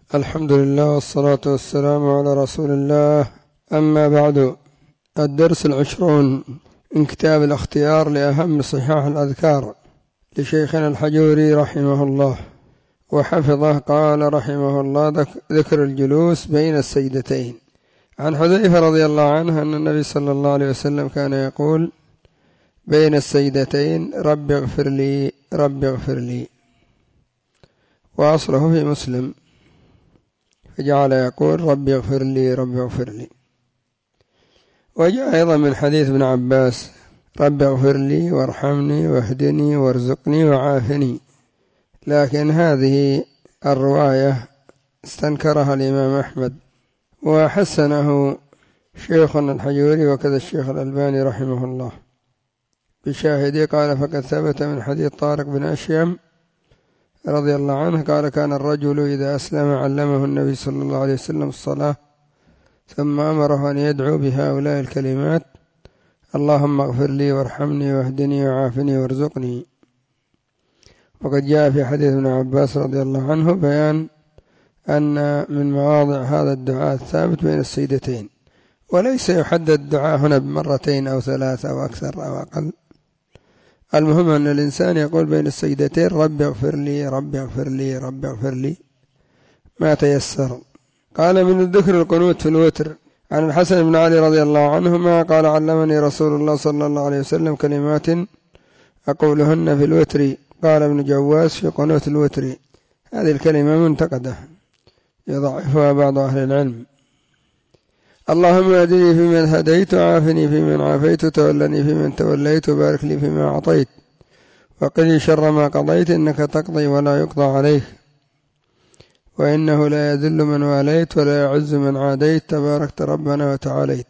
الحمد لله والصلاة والسلام على رسول الله. أما بعد، الدرس 20 من كتاب الاختيار لأهم صحاح الأذكار لشيخنا الحجوري رحمه الله وحفظه. قال رحمه الله: ذكر الجلوس بين السجدتين. عن حذيفة رضي الله عنه أن النبي صلى الله عليه وسلم كان يقول بين السجدتين: رب اغفر لي رب اغفر لي، وأصله في مسلم، فجعل يقول رب اغفر لي رب اغفر لي. وجاء أيضا من حديث ابن عباس: رب اغفر لي وارحمني واهدني وارزقني وعافني. لكن هذه الرواية استنكرها الإمام أحمد وحسنه شيخنا الحجوري وكذا الشيخ الألباني رحمه الله بشاهده. قال: فقد ثبت من حديث طارق بن أشيم رضي الله عنه قال: كان الرجل إذا أسلم علمه النبي صلى الله عليه وسلم الصلاة، ثم أمره أن يدعو بهؤلاء الكلمات: اللهم اغفر لي وارحمني واهدني وعافني وارزقني. وقد جاء في حديث ابن عباس رضي الله عنه بيان أن من مواضع هذا الدعاء الثابت بين السجدتين، وليس يحدد الدعاء هنا بمرتين أو ثلاثة أو أكثر أو أقل. المهم أن الإنسان يقول بين السجدتين: رب اغفر لي رب اغفر لي رب اغفر لي، ما تيسر. قال: من الذكر القنوت في الوتر. عن الحسن بن علي رضي الله عنهما قال: علمني رسول الله صلى الله عليه وسلم كلمات أقولهن في الوتر. قال ابن جواز: في قنوت الوتر. هذه الكلمة منتقدة يضعفها بعض أهل العلم: اللهم اهدني فيمن هديت وعافني فيمن عافيت وتولني فيمن توليت وبارك لي فيما أعطيت وقني شر ما قضيت، إنك تقضي ولا يقضى عليك، وإنه لا يذل من واليت ولا يعز من عاديت، تباركت ربنا وتعاليت.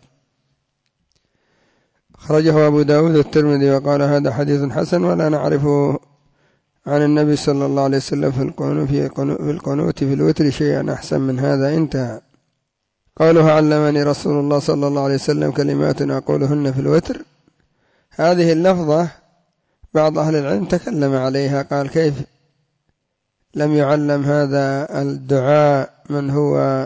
خرجه أبو داود والترمذي وقال: هذا حديث حسن، ولا نعرفه عن النبي صلى الله عليه وسلم في القنوت في الوتر شيئا أحسن من هذا. انتهى. قوله: علمني رسول الله صلى الله عليه وسلم كلمات أقولهن في الوتر، هذه اللفظة بعض أهل العلم تكلم عليها، قال: كيف لم يعلم هذا الدعاء من هو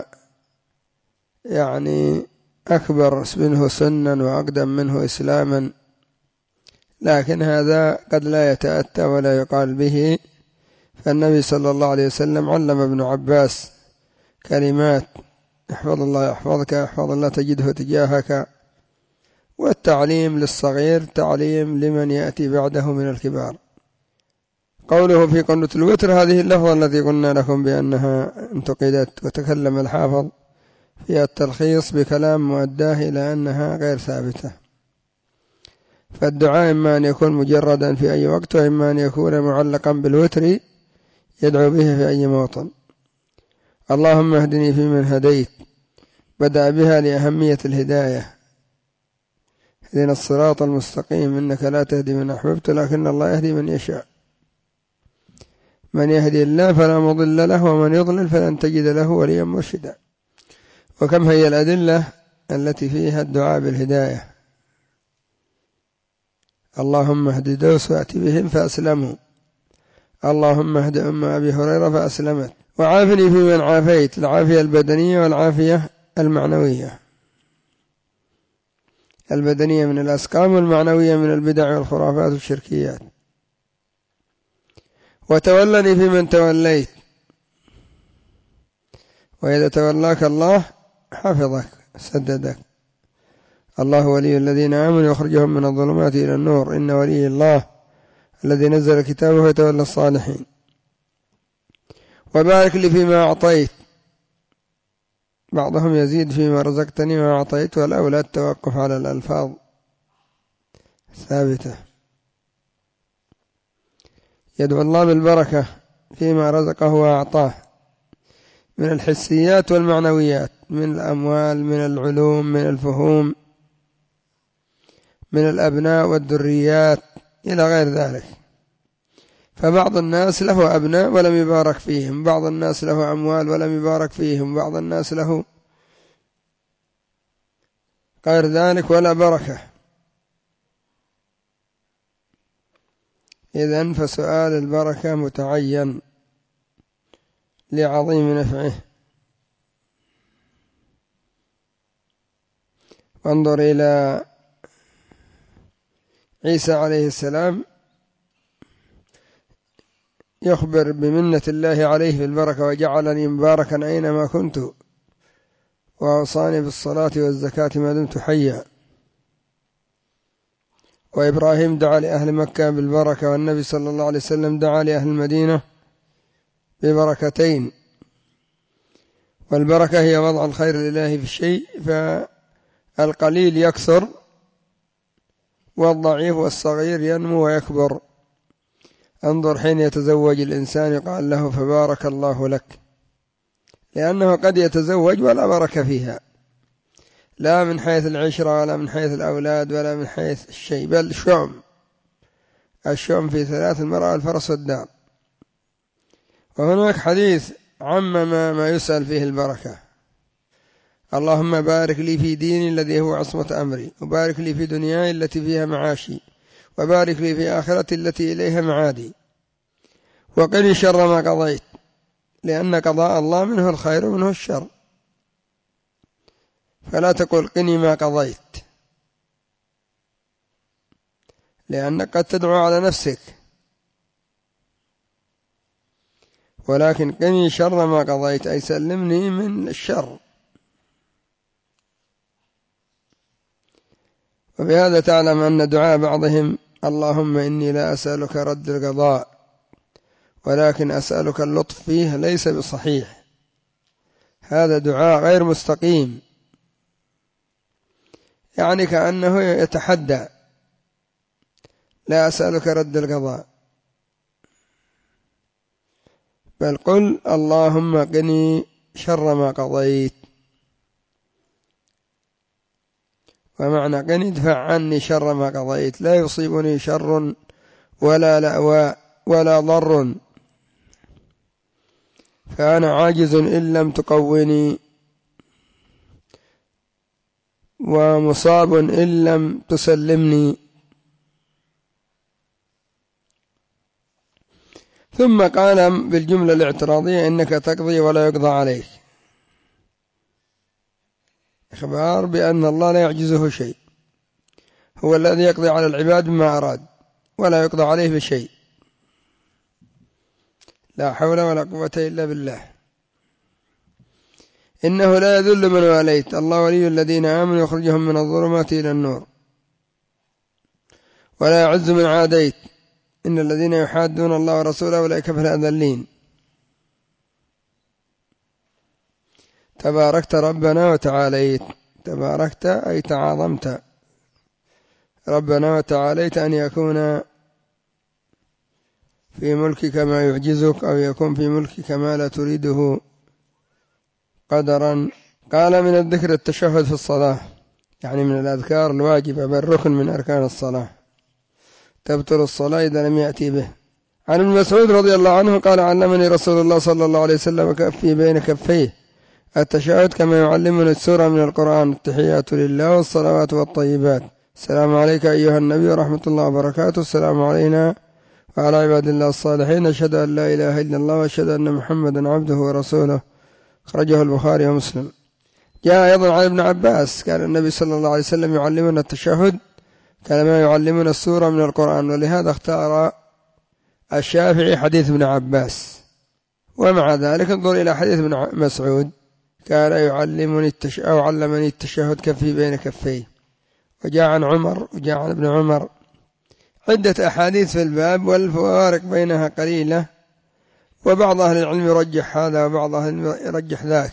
أكبر منه سنا وأقدم منه إسلاما؟ لكن هذا قد لا يتأتى ولا يقال به، فالنبي صلى الله عليه وسلم علم ابن عباس كلمات: احفظ الله يحفظك، احفظ الله تجده تجاهك. والتعليم للصغير تعليم لمن يأتي بعده من الكبار. قوله في قنوت الوتر، هذه اللفظة التي قلنا لكم بأنها انتقدت وتكلم الحافظ فيها التلخيص بكلام مؤداه إلى أنها غير ثابتة. فالدعاء إما أن يكون مجردا في أي وقت، وإما أن يكون معلقا بالوتر يدعو به في أي موطن. اللهم اهدني فيمن هديت، بدأ بها لأهمية الهداية: اهدنا الصراط المستقيم إنك لا تهدي من أحببت لكن الله يهدي من يشاء. من يهدي الله فلا مضل له، ومن يضلل فلن تجد له وليا مرشدا. وكم هي الأدلة التي فيها الدعاء بالهداية: اللهم اهد دوس وأت بهم فأسلموا، اللهم اهد أم أبي هريرة فأسلمت، وعافني فيمن عافيت، العافية البدنية والعافية المعنوية. البدنية من الأسقام والمعنوية من البدع والخرافات والشركيات. وتولني فيمن توليت، وإذا تولاك الله حفظك سددك. الله ولي الذين آمنوا يخرجهم من الظلمات إلى النور، إن ولي الله الذي نزل كتابه ويتولى الصالحين. وبارك لي فيما أعطيت، بعضهم يزيد فيما رزقتني ما أعطيت، والأولى التوقف على الألفاظ ثابتة. يدعو الله بالبركة فيما رزقه وأعطاه من الحسيات والمعنويات، من الأموال، من العلوم، من الفهوم، من الأبناء والذريات إلى غير ذلك. فبعض الناس له أبناء ولم يبارك فيهم، بعض الناس له أموال ولم يبارك فيهم، بعض الناس له غير ذلك ولا بركة. إذن فسؤال البركة متعين لعظيم نفعه. وانظر إلى عيسى عليه السلام يخبر بمنة الله عليه بالبركة: وجعلني مباركا أينما كنت وأوصاني بالصلاة والزكاة ما دمت حيا. وإبراهيم دعا لأهل مكة بالبركة، والنبي صلى الله عليه وسلم دعا لأهل المدينة ببركتين. والبركة هي وضع الخير لله في الشيء، فالقليل يكثر والضعيف والصغير ينمو ويكبر. انظر حين يتزوج الإنسان يقال له فبارك الله لك، لأنه قد يتزوج ولا بركة فيها، لا من حيث العشرة ولا من حيث الأولاد ولا من حيث الشيء، بل الشؤم في ثلاث: المرأة والفرس والدار. وهناك حديث عمم ما يسأل فيه البركة: اللهم بارك لي في ديني الذي هو عصمة أمري، وبارك لي في دنياي التي فيها معاشي، وبارك لي في آخرتي التي إليها معادي، وقني شر ما قضيت، لأن قضاء الله منه الخير ومنه الشر. فلا تقل قني ما قضيت، لأنك قد تدعو على نفسك، ولكن قني شر ما قضيت، أي سلمني من الشر. وبهذا تعلم أن دعاء بعضهم: اللهم إني لا أسألك رد القضاء ولكن أسألك اللطف فيه، ليس بصحيح، هذا دعاء غير مستقيم، يعني كأنه يتحدى: لا أسألك رد القضاء، بل قل اللهم قني شر ما قضيت. ومعنى قني ادفع عني شر ما قضيت، لا يصيبني شر ولا لأواء ولا ضر، فأنا عاجز إن لم تقوني، ومصاب إن لم تسلمني. ثم قال بالجملة الاعتراضية: إنك تقضي ولا يقضى عليك، إخبار بأن الله لا يعجزه شيء، هو الذي يقضي على العباد بما أراد ولا يقضى عليه بشيء، لا حول ولا قوة إلا بالله. إنه لا يذل من واليت، الله ولي الذين آمنوا يخرجهم من الظلمات إلى النور، ولا يعز من عاديت، إن الذين يحادون الله ورسوله أولئك في الأذلين. تباركت ربنا وتعاليت، تباركت أي تعاظمت، ربنا وتعاليت أن يكون في ملكك ما يعجزك، أو يكون في ملكك ما لا تريده قدرا. قال من الذكر التشهد في الصلاة، يعني من الأذكار الواجبة، بل ركن من أركان الصلاة، تبطل الصلاة إذا لم يأتي به. عن ابن مسعود رضي الله عنه قال: علمني رسول الله صلى الله عليه وسلم كفي بين كفيه التشهد كما يعلمني السورة من القرآن: التحيات لله والصلوات والطيبات، السلام عليك أيها النبي ورحمة الله وبركاته، السلام علينا وعلى عباد الله الصالحين، أشهد أن لا إله إلا الله وأشهد أن محمدا عبده ورسوله. أخرجه البخاري ومسلم. جاء أيضا عن ابن عباس: كان النبي صلى الله عليه وسلم يعلمنا التشهد كما يعلمنا السورة من القرآن، ولهذا اختار الشافعي حديث ابن عباس. ومع ذلك انظر إلى حديث ابن مسعود: كان يعلمني أو علمني التشهد كفي بين كفيه. وجاء عن عمر وجاء عن ابن عمر عدة أحاديث في الباب، والفوارق بينها قليلة، وبعض أهل العلم يرجح هذا وبعض أهل العلم يرجح ذاك.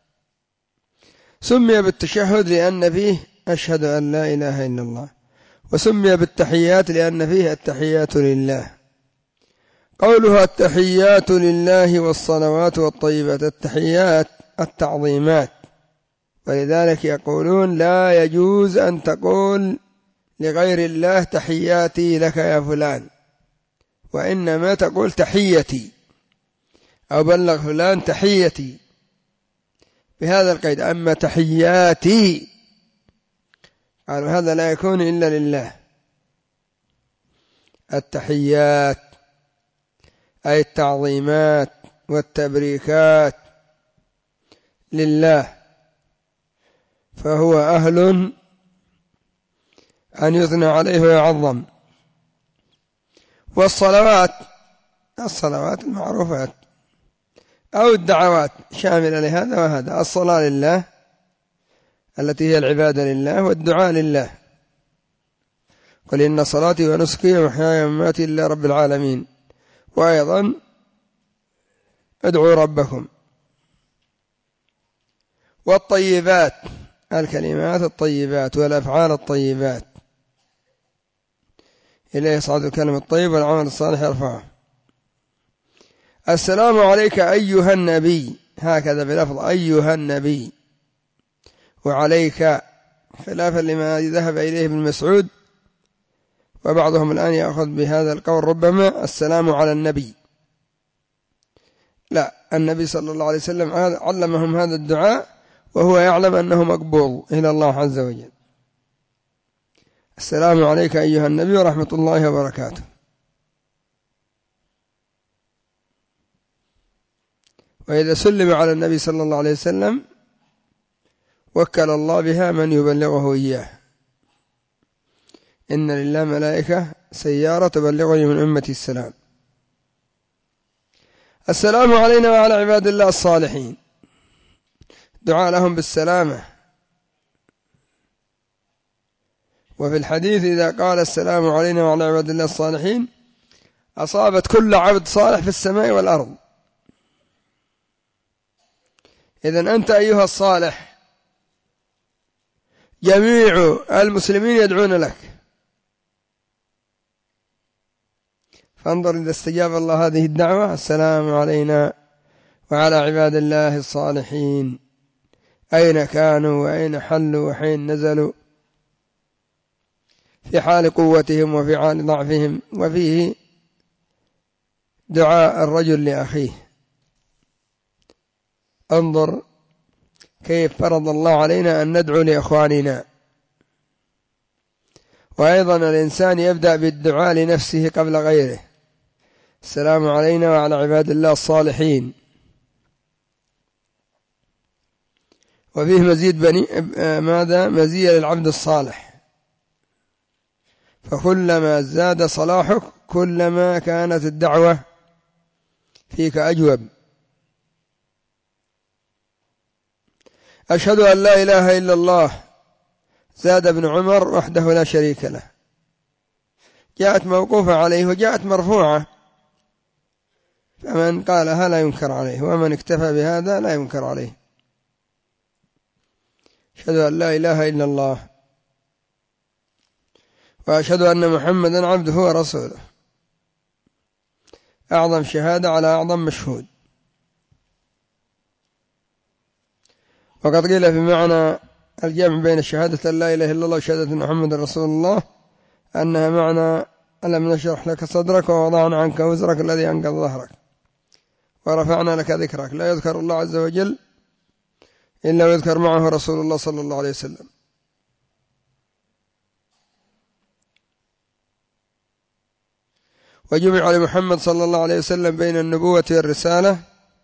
سمي بالتشهد لأن فيه أشهد أن لا إله إلا الله، وسمي بالتحيات لأن فيه التحيات لله. قولها التحيات لله والصلوات والطيبات، التحيات التعظيمات، ولذلك يقولون لا يجوز أن تقول لغير الله تحياتي لك يا فلان، وإنما تقول تحيتي، أو بلغ فلان تحيتي بهذا القيد. أما تحياتي قالوا هذا لا يكون إلا لله. التحيات أي التعظيمات والتبريكات لله، فهو أهل أن يثنى عليه ويعظم. والصلوات المعروفات أو الدعوات شاملة لهذا وهذا. الصلاة لله التي هي العبادة لله، والدعاء لله. قل إن صلاتي ونسكي ومحياي ومماتي لله رب العالمين. وأيضا ادعوا ربكم. والطيبات الكلمات الطيبات والأفعال الطيبات، إليه يصعد الكلم الطيب والعمل الصالح يرفعه. السلام عليك أيها النبي، هكذا بلفظ أيها النبي، وعليك، خلافا لما ذهب إليه ابن مسعود، وبعضهم الآن يأخذ بهذا القول ربما السلام على النبي. لا، النبي صلى الله عليه وسلم علمهم هذا الدعاء وهو يعلم أنه مقبول إلى الله عز وجل. السلام عليك أيها النبي ورحمة الله وبركاته. وإذا سلم على النبي صلى الله عليه وسلم وكل الله بها من يبلغه إياه. إن لله ملائكة سيارة تبلغني من أمتي السلام. السلام علينا وعلى عباد الله الصالحين، دعاء لهم بالسلامة. وفي الحديث إذا قال السلام علينا وعلى عباد الله الصالحين أصابت كل عبد صالح في السماء والأرض. إذن أنت أيها الصالح جميع المسلمين يدعون لك، فانظر إذا استجاب الله هذه الدعوة: السلام علينا وعلى عباد الله الصالحين، أين كانوا وأين حلوا وحين نزلوا، في حال قوتهم وفي حال ضعفهم. وفيه دعاء الرجل لأخيه. انظر كيف فرض الله علينا أن ندعو لإخواننا. وأيضا الإنسان يبدأ بالدعاء لنفسه قبل غيره: السلام علينا وعلى عباد الله الصالحين. وفيه مزيد مزية للعبد الصالح، فكلما زاد صلاحك كلما كانت الدعوة فيك أجوب. أشهد أن لا إله إلا الله، زاد ابن عمر: وحده لا شريك له. جاءت موقوفة عليه وجاءت مرفوعة، فمن قالها لا ينكر عليه، ومن اكتفى بهذا لا ينكر عليه. أشهد أن لا إله إلا الله وأشهد أن محمدا عبده ورسوله. أعظم شهادة على أعظم مشهود. وقد قيل في معنى الجمع بين شهادة أن لا إله إلا الله وشهادة أن محمد رسول الله أنها معنى ألم نشرح لك صدرك ووضعنا عنك وزرك الذي أنقض ظهرك ورفعنا لك ذكرك. لا يذكر الله عز وجل إلا ويذكر معه رسول الله صلى الله عليه وسلم. وجمع لمحمد صلى الله عليه وسلم بين النبوة والرسالة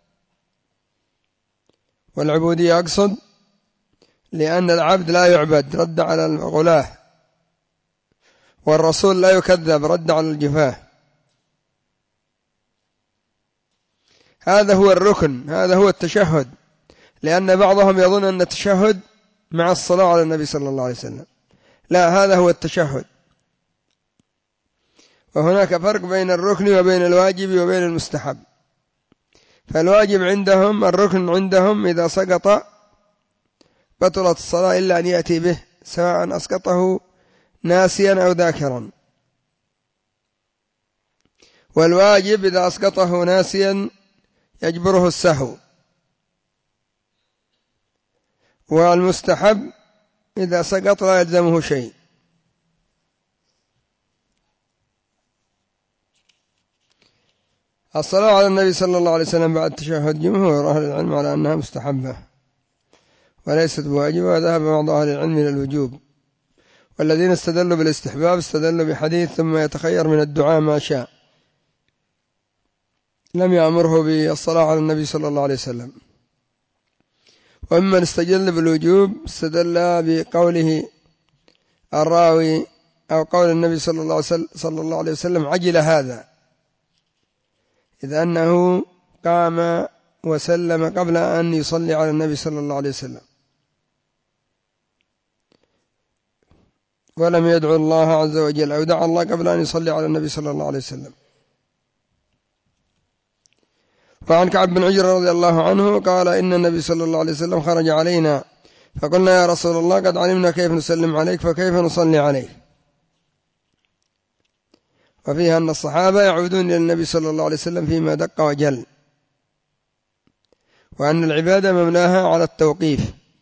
والعبودية، أقصد، لأن العبد لا يعبد، رد على الغلاة، والرسول لا يكذب، رد على الجفاه. هذا هو الركن، هذا هو التشهد. لأن بعضهم يظن أن التشهد مع الصلاة على النبي صلى الله عليه وسلم. لا، هذا هو التشهد. وهناك فرق بين الركن وبين الواجب وبين المستحب. فالواجب عندهم، الركن عندهم إذا سقط بطلت الصلاة إلا أن يأتي به، سواء أسقطه ناسيا أو ذاكرا. والواجب إذا أسقطه ناسيا يجبره السهو. والمستحب إذا سقط لا يلزمه شيء. الصلاة على النبي صلى الله عليه وسلم بعد التشهد جمهور أهل العلم على أنها مستحبة وليست بواجبة، وذهب بعض أهل العلم إلى الوجوب. والذين استدلوا بالاستحباب استدلوا بحديث ثم يتخير من الدعاء ما شاء، لم يأمره بالصلاة على النبي صلى الله عليه وسلم. وممن استدل بالوجوب استدل بقوله الراوي أو قول النبي صلى الله عليه وسلم عجل هذا، إذ أنه قام وسلم قبل أن يصلي على النبي صلى الله عليه وسلم، ولم يدعو الله عز وجل أو دعا الله قبل أن يصلي على النبي صلى الله عليه وسلم. وعن كعب بن عجرة رضي الله عنه قال إن النبي صلى الله عليه وسلم خرج علينا فقلنا يا رسول الله قد علمنا كيف نسلم عليك فكيف نصلي عليك. وفيها أن الصحابة يعودون إلى النبي صلى الله عليه وسلم فيما دق وجل، وأن العبادة مبناها على التوقيف.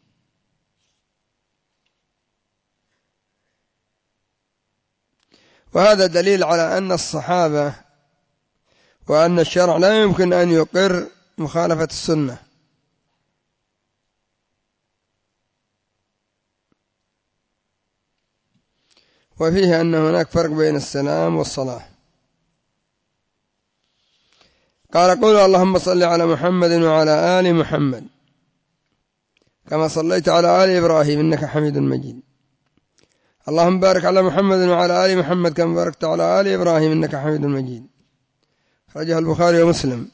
وهذا دليل على أن الصحابة وأن الشرع لا يمكن أن يقر مخالفة السنة. وفيه أن هناك فرق بين السلام والصلاة. قال قولوا اللهم صل على محمد وعلى آل محمد كما صليت على آل إبراهيم إنك حميد مجيد. اللهم بارك على محمد وعلى آل محمد كما باركت على آل إبراهيم إنك حميد مجيد. خرجه البخاري ومسلم.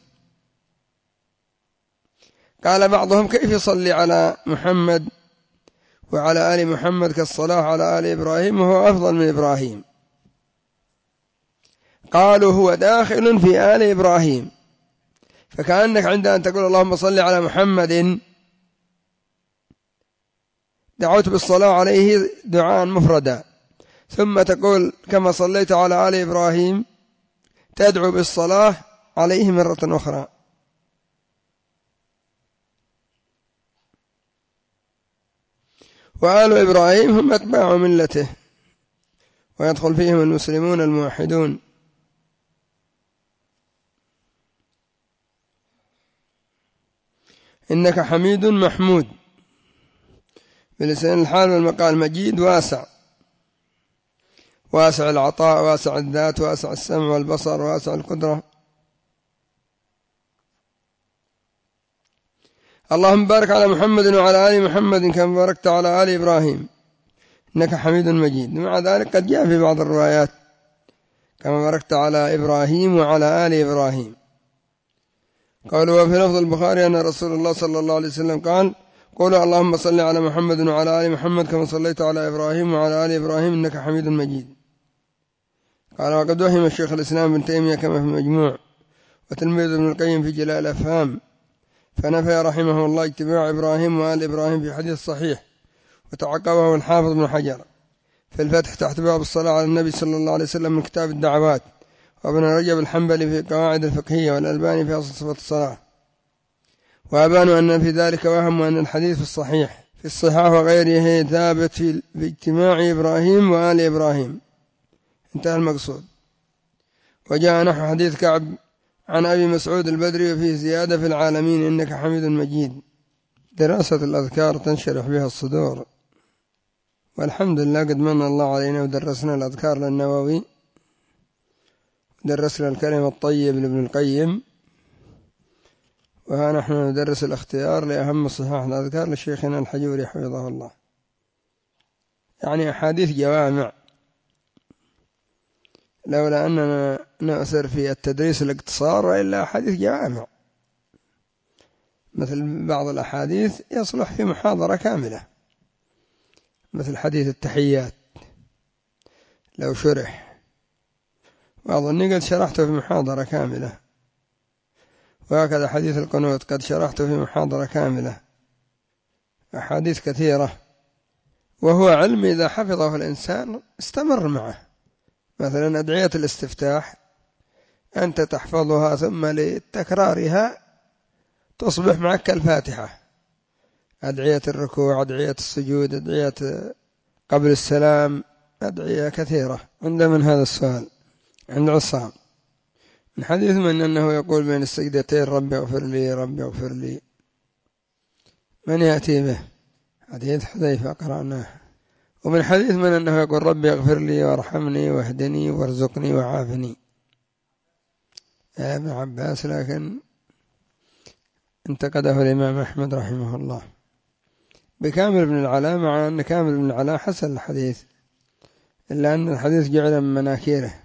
قال بعضهم كيف يصلي على محمد وعلى آل محمد كالصلاة على آل إبراهيم وهو أفضل من إبراهيم؟ قالوا هو داخل في آل إبراهيم، فكأنك عند أن تقول اللهم صل على محمد دعوت بالصلاة عليه دعاء مفردا، ثم تقول كما صليت على آل إبراهيم تدعو بالصلاة عليه مرة أخرى. وآل إبراهيم هم أتباع ملته، ويدخل فيهم المسلمون الموحدون. إنك حميد محمود بلسان الحال والمقال، مجيد واسع، واسع العطاء واسع الذات واسع السمع والبصر واسع القدرة. اللهم بارك على محمد وعلى آل محمد كما باركت على آل إبراهيم إنك حميد مجيد. مع ذلك قد جاء في بعض الروايات كما باركت على إبراهيم وعلى آل إبراهيم. قالوا وفي لفظ البخاري أن رسول الله صلى الله عليه وسلم قال قولوا اللهم صل على محمد وعلى آل محمد كما صليت على إبراهيم وعلى آل إبراهيم إنك حميد مجيد. قال وقد وهم الشيخ الإسلام ابن تيمية كما في المجموع وتلميذ ابن القيم في جلاء الأفهام، فنفى رحمه الله اتباع إبراهيم وآل إبراهيم في حديث صحيح، وتعقبه الحافظ ابن حجر في الفتح تحت باب الصلاة على النبي صلى الله عليه وسلم من كتاب الدعوات، وابن رجب الحنبلي في قواعد الفقهية، والألباني في أصل صفة الصلاة. وأبانوا أن في ذلك وهم، وأن الحديث في الصحيح في الصحاح وغيره ثابت في اجتماع إبراهيم وآل إبراهيم، انتهى المقصود. وجاء نحو حديث كعب عن أبي مسعود البدري وفيه زيادة في العالمين إنك حميد مجيد. دراسة الأذكار تنشرح بها الصدور، والحمد لله قد من الله علينا ودرسنا الأذكار للنووي، درسنا الكلمة الطيب لابن القيم، وها نحن ندرس الاختيار لأهم صحاح الأذكار لشيخنا الحجوري حفظه الله. يعني أحاديث جوامع، لولا أننا نأثر في التدريس الاقتصار وإلا أحاديث جوامع، مثل بعض الأحاديث يصلح في محاضرة كاملة، مثل حديث التحيات لو شرح، وأظني قد شرحته في محاضرة كاملة، وهكذا حديث القنوت قد شرحته في محاضرة كاملة. أحاديث كثيرة، وهو علم إذا حفظه الإنسان استمر معه. مثلا أدعية الاستفتاح أنت تحفظها ثم لتكرارها تصبح معك الفاتحة. أدعية الركوع، أدعية السجود، أدعية قبل السلام، أدعية كثيرة. عند من هذا السؤال؟ عند عصام من حديث من أنه يقول بين السجدتين ربي اغفر لي ربي اغفر لي. من يأتي به؟ حديث حذيفة قرأناه. ومن حديث من أنه يقول ربي اغفر لي وارحمني واهدني وارزقني وعافني. ابن عباس، لكن انتقده الإمام أحمد رحمه الله بكامل بن العلاء، مع أن كامل بن العلاء حسن الحديث إلا أن الحديث جعل من مناكيره.